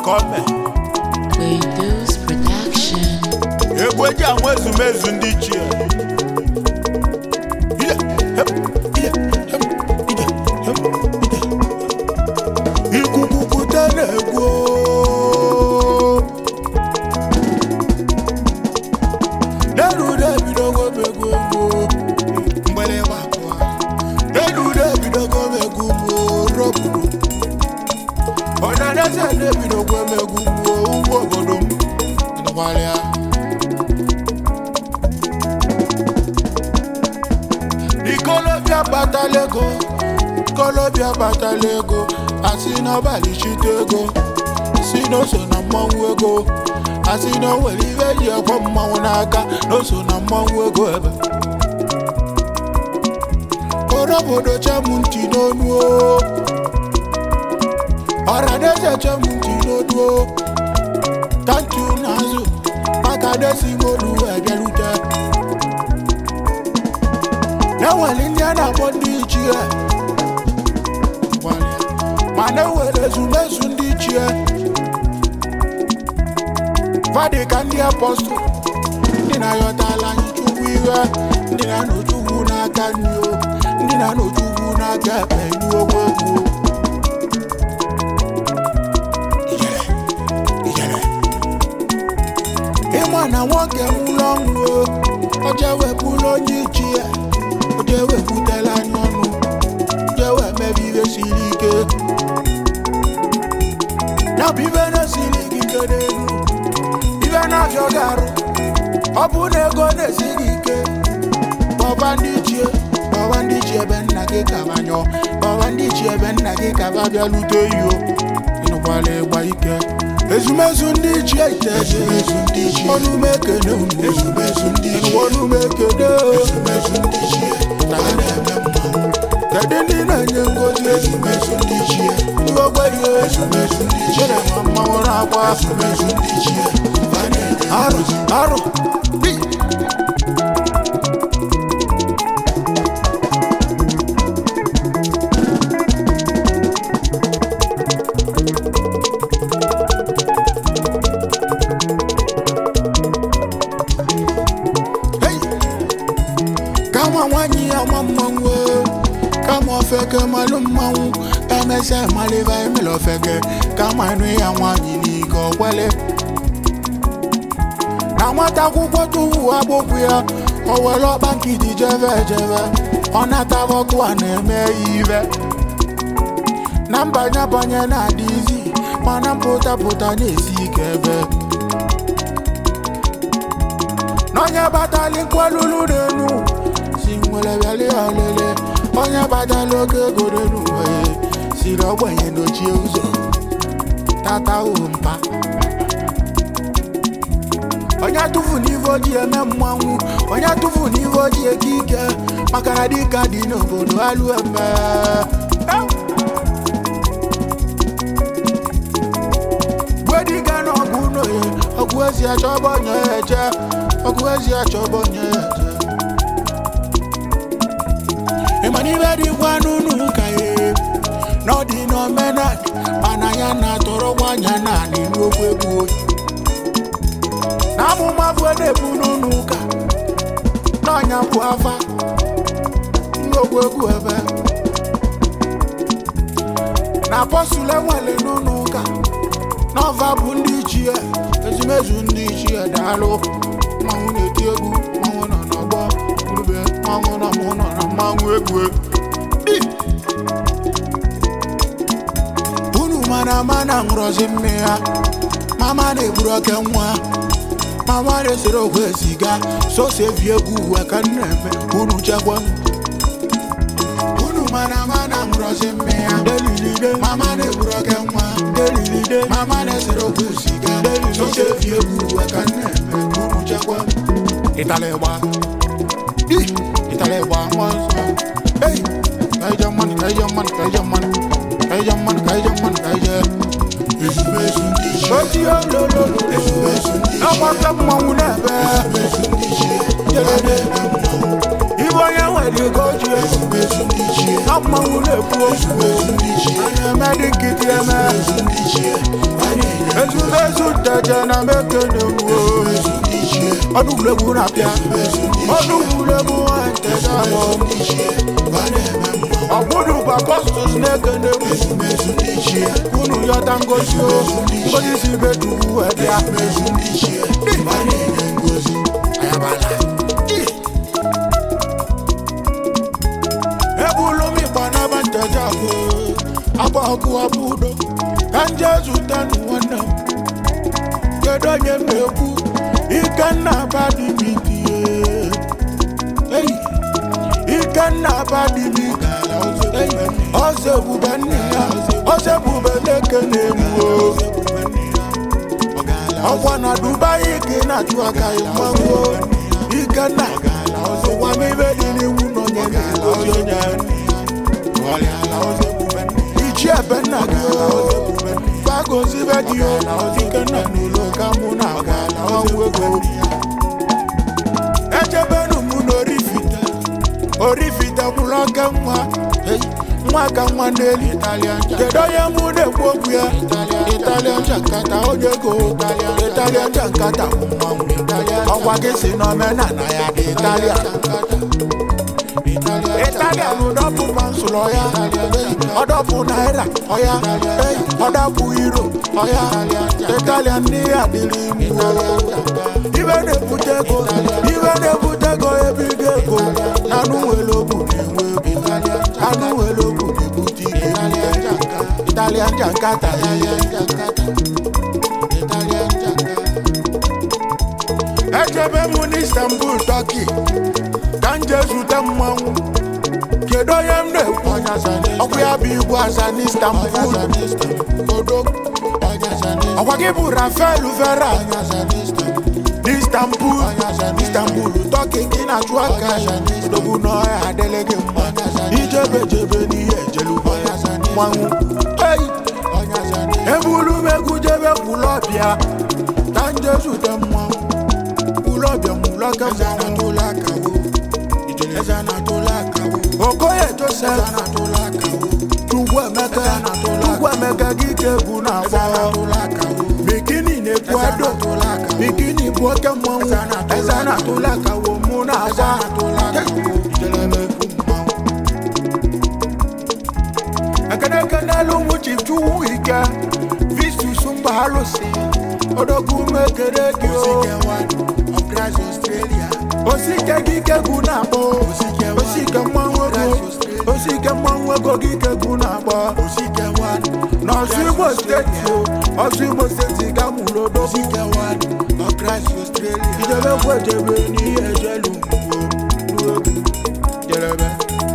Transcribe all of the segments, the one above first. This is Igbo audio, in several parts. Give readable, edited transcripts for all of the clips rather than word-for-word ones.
Come. Ladies Production. Egweji àwọn ezumezu ndị ichie. Ikuku kute na-egwu. Nerude bidogo megwu egwu. Mgbele wakwa. Nerude bidogo megwu robu. Onadeze ne bidogo megwu ugbo obodo m. Nwalia. Kolobia batalego, asina balishitego, sino sona mwanwego, asina weliveji kwa mwanaka, no sona mwanwego ebe. Orobodo chamunti nonuo, oradese chamunti nonuo, thank you nazu, makadesi molu egelute. Na walinyana bondi ichie Mana wele zumezu ndi ichie Vade kandi aposto Ndina yotala nchugu iwe Ndina nochugu na kanyo Ndina nochugu na kepenyu ogwegu Imwana woke mulongo Ojewe bulo njichie Ojewe kutela nyonu Ojewe mebive silike Na bive na silike kedenu Bive na fiogaru Opune gone silike Babandichie ben na ke kabanyo Babandichie ben na ke kababia lute yo Inubale waike Ezumezu ndi ichie ite Ezumezu ndi ichie Onu meke ne unu Ezumezu ndi ichie Onu meke ne Ezumezu ndi ichie Kadeni na nyengozi ezumezu ndi ichie Uwagwa yo ezumezu ndi ichie Mama wana akwa ezumezu ndi ichie Aro Kama wanyi ya mamangwe Kama feke malumawu Emese maliva emelo feke Kama inu ya wanyi ni kowele Na wata kukotu waboku ya Owelo banki di jeve Onata voku aneme ive Nambanya banya na dizi Mana puta nesi keve Nonya batali kwa lulu denu Singwele biali alele Onya badaloke gorenu Siro wenye no chiuzo Tata umpa Onya tufu nivo jie memwangu Onya tufu nivo jie kike Makaradika dino bodo alueme Gwediga no guno ye Ogwezi achobo nyeje Ogwezi achobo nyeje Imani veri wanunu kaye Nodi no menad Manaya na toro wanyana ni nwegwegu Namu mafwede bununuka Nonya buafa Nwegwegu ebe Na posule wale nunuka Nova bundi ichie Ezumezu ndi ichie dalo Mahune tiegu Mahuna nagbo Urube Mahuna muna na mangwegwe Mana ngrozi mmea Mama ne broke nwa Mama ne siro kwesiga So se viegu waka neme Unu chakwa Unu mana ngrozi mmea Delilide Mama ne broke nwa Delilide Mama ne siro kwesiga So se viegu waka neme Unu chakwa Italewa Italewa mwanzo Hey Kaijaman Ezumezu ndi ichie Oti yo lolo Ezumezu ndi ichie Namaka mwangu nebe Ezumezu ndi ichie Ibo ya weli goji Ezumezu ndi ichie Mama ule kuo Anya medikiti eme Ezumezu teje na mekene uo Oduglebu na pia Oduglebu anteja mo Obudu kwa kostos nekene Kunu yotangosyo Kodisi betu edia Ayabala Ebulumi bana banteja Abaku abudo Kanjezu tanu wana Kedo nyemeku Ikana badi biti Ikana badi biti Ose bubania Ose bubeleke nemu Awana Dubai kina chuaka imango Ikana Wami bedini uno nyene Ichi ebena kyo Fago zibedio Ikana nulo kamuna Wangwego Echebenu muno Orifita muloka mwa Mwaka mwaneli Kedo ya mude kwokuya Italian jankata ojego Italian jankata mwamu Awagisi no mena na ya di Italian Italian udopu pansulo ya Odopu naira oya Odopu euro oya Italian ni adilimu Iwe de putego ebigego Nanu welobu niwebu Nanu welobu nibuti Italian jankata Echebe mu Istanbul Turkey Kanjezu temamu Kedo yemde Okuya bigu asan Istanbul Kodok Okwakibu Rafael Uvera Istanbul Turkey kina chuaka Dogu no ya delege mwa Ijebe ni ejelu mwangu Hey Ebulu megu jebe kulobia Kanjezu temamu Kulobia mulaka mwana tulaka Ezana tulaka Okoye Joseph Tugwe meka gike guna wa Bikini nekwado Bikini boke mwangu Ezana tulaka wo muna wa Akana lungu chifu ike Visu sumba halose Odogu mekeregio Okras Australia Osike gike guna bo Osike mwanwego gike guna bo Na Osimo State gamulo do Osike Okras Australia Ijebe kwejebe ni ejelu Jelebe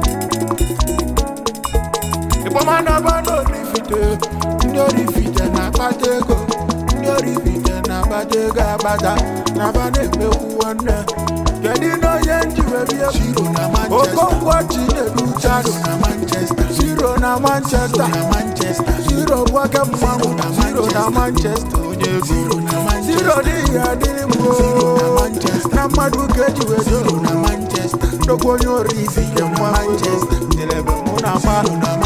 Ipomana bando Ndorifite na patego Ndorifite na patego abada Na bane mekuwane Kedi no yenji webie Okongwa chine duchado Zero na Manchester Zero wake mwangu Zero na Manchester Zero di ya dini mgo Na madu keji wedo Ndoko nyori zike mwangu Nilebe muna ma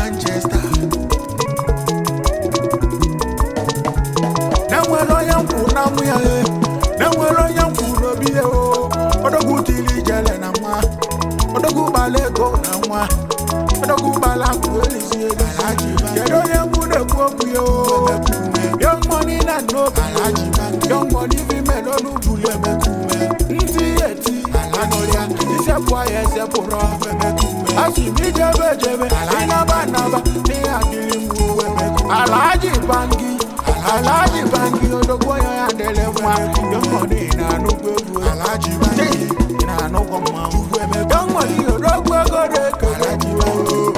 Nangwelo yanku na muya Nangwelo yanku robiye o Odogu tili jele na mwa Odogu balego na mwa Odogu balaku elisie Kedo yanku de kwoku yo Young money na no Young money vi melonu bule mekume Nti eti Anoria Ise kwa yese puro Asi mi jebe Inaba Ni akilimu Alaji bangi Odogwa ya dele mwa Young money na nukwebu Alaji bangi Na nukwa mwa Young money Odogwa kode Alaji bangi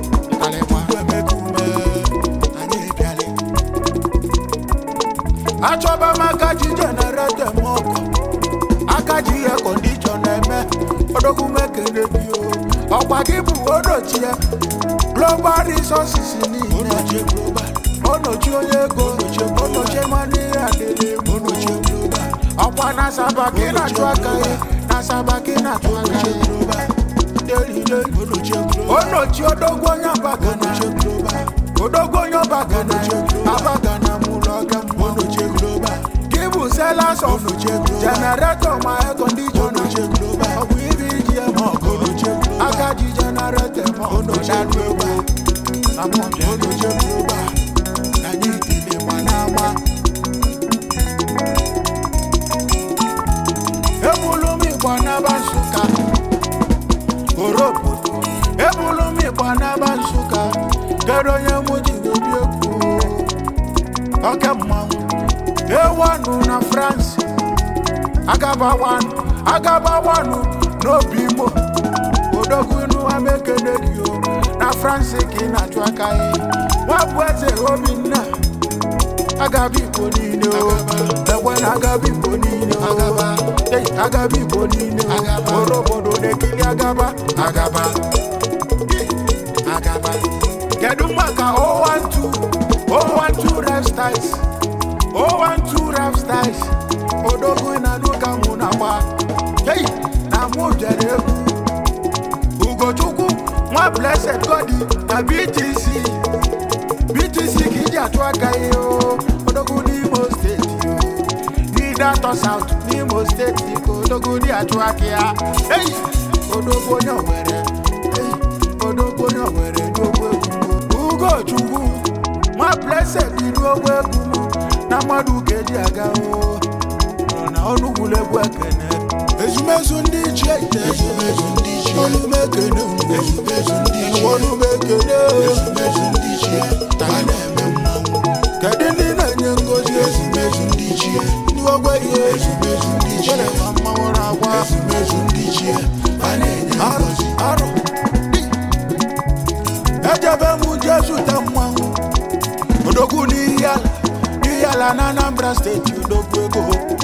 Achoba makaji generate moko Akaji ya condition eme Odogu mekene bio Okwakibu odochie Global resources ni Onoche global Onoche oyego Onoche mani adele Onoche global Okwa nasabaki na chuaka Nasabaki na chuaka Onoche Ochi odogwonya bagana odogwonya bagana abagana muloga mono global. Give us sellers of generator my air conditioner global. We VGM Agaji generator mono global. I'm on mono global. Na nyiti le manama. Ebulumi bwana basuka. Oropo. Ebulumi bwana basuka. Garonya muji obieku. Okemma. Ewanu na France. Agaba wanu no bimo. Odogu inu amekenekyo. Na France kina twakaye. Wabweze obinna. Agabi bonino. Ewen agabi bonino. Agabi bonino. Orobodo nekili agaba. Kedumaka 012 rap styles. 012 rap styles. Odogu na nuka munawa. Hey, na mujere. Ugochuku, my blessed God, na BTC kija twaka yo. Odogu Nimo State yo. Nidato South, Nimo State yo. Odogu ni atwakia. Hey, Odogu nyowere. Hey, Odogu nyowere. Ugochuku, my blessed God, na madu keji aga o. Na onu gule bwekene. Ezumezu ndi chete. Onu mekene. Onu mekene. Ezumezu ndi chete. Tane memawu. Kedini na nyengozi. Ezumezu ndi chete. Niwagwe ye. Ezumezu ndi chete. Wele mama wana wa. Ezumezu ndi chete. Tane nyengozi. Aro. Ejebe mu Jesu tamwawu. Odogu ni yala na Anambra State. Odogu ego.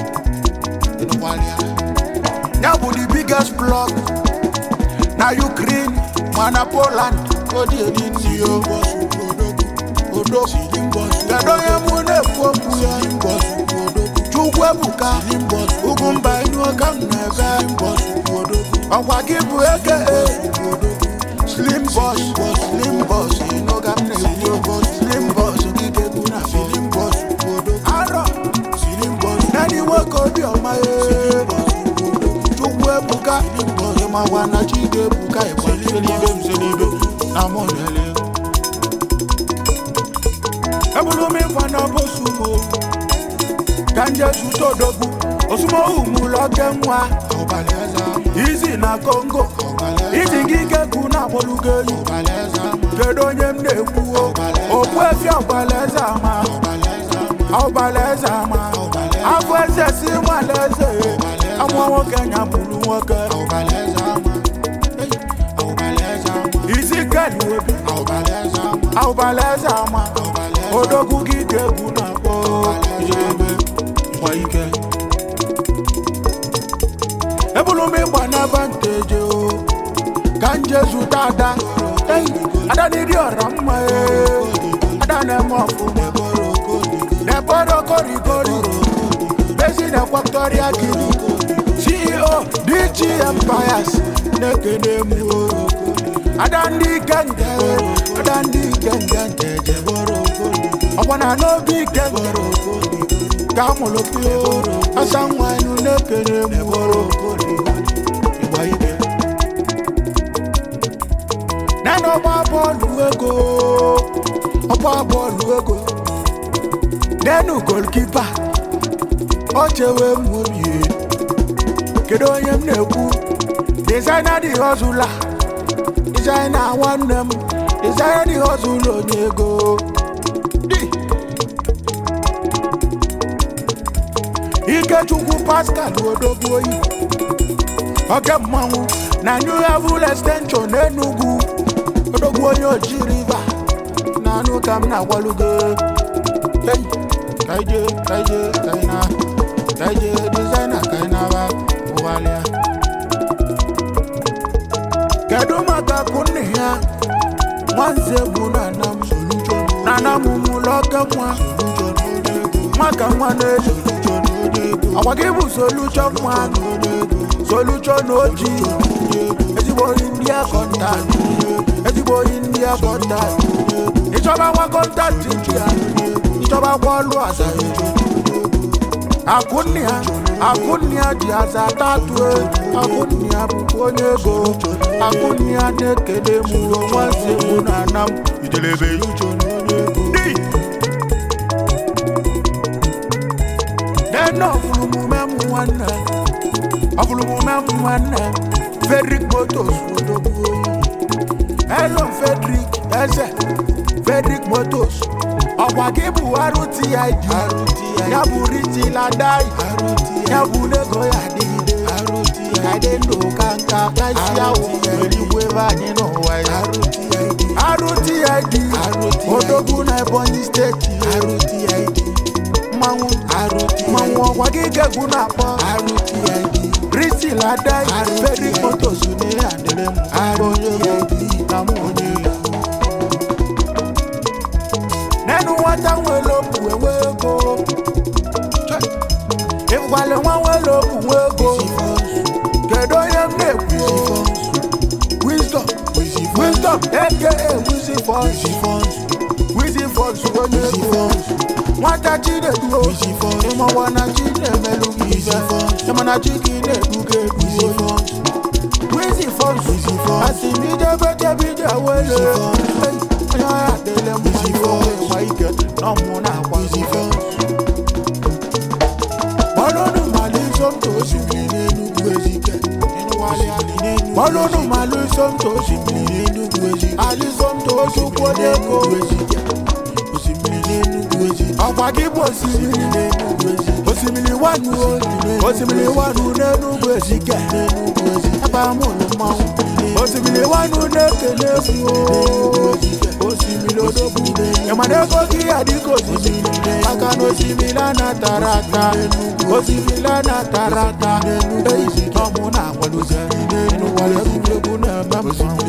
Now the biggest block. Now Ukraine, Mana Poland, Odinio, Odo, Gadoya Mune Popuya, Chukwebuka, Ugumba, Nuakamneva, Awagibu Eke, Slim Boss, Inogamne, Slim Boss, Gigabuna, Slim Boss, Aro, Slim Boss, Nani Wako, your my Buka, ma wana chige buka e kwa mselibe na monele. Ebulumi fana bosumo, kanje suto dogu, osumo umuloke mwa. Izi na Congo, izi ngike kuna bolugeyi. Kedo nyemne kuo, okwefi obaleza ma. Afweze si mwaleze, amwa Kenya bulu wake. Isi kali webi, aubaleza ma. Odogu gige guna po. Waike. Ebulumi bwana vantage o. Kanje zutada. Adani diorama e. Adane mofu. Neboro korigori. Besi ne Equatorial Guinea. CEO DG Empires. Nekene mu. Adandi genge. I wanna know big genge. Kamolopio. Asangwa inu nekene mu. Nano Opa bolu ego. Nenu goalkeeper. Ochewe mwobie. Kedo yem neku. Designer the hustler. Designer one them. Designer the hustler nego. Ike chuku Pascal Odoboyi. Oke mmanwu. Na new level extension Enugu. Odoboyi Oji River. Nanu kam na waluge. Hey, kaije, kaina. Kaije designer kaina ba. Uwalia. Kedu maka kuni ya. Mwanze buna nam solution. Nana mumu loke mwa. Maka mwane. Awagibu solution mwa. Solution oji. Ejibo India contact. Ejibo ya contact. Ìjọba wa contact ya. Ìjọba wa lu asa. Akunia di asa tatu. Akunia bukonye go. Akunia nekede mu wanse unanam. Idelebe. Neno fulumu memu wana. Frederick Motos Hello Frederick Motos Awagibu RTID Yabu Riti Ladai Yabu Lego Yadide Yadendo Kanka Kaisia Weliweva Nino Wai RTID Odogu na Ebonyi State RTID Mawu Wagige Gunapa RTID Riti Ladai Frederick Motos Une Andele RTID Namonye Nenu wata welopu wego Ifwale wan welopu wego Kedo yem neku Wisdom aka Wizzy Fonz wonye Wata chide duo Ema wana chide melugi Ema na chikine duke Wizzy Fonz Asi bide wele Aya dele mwayo Waike no muna kwa Wizzy Fonz Malonu malisom to simile nukwezike Malonu malisom to simile nukwezike Alisom to sukwodeko Awagibu osimili wanu nenu gwezike Eba munu mawu osimili wanu nekele osimili odobu Yamadeko ki adiko simili Akano osimila na tarata Osimila na tarata Nomuna waluze Nenu wale kulebu na mamma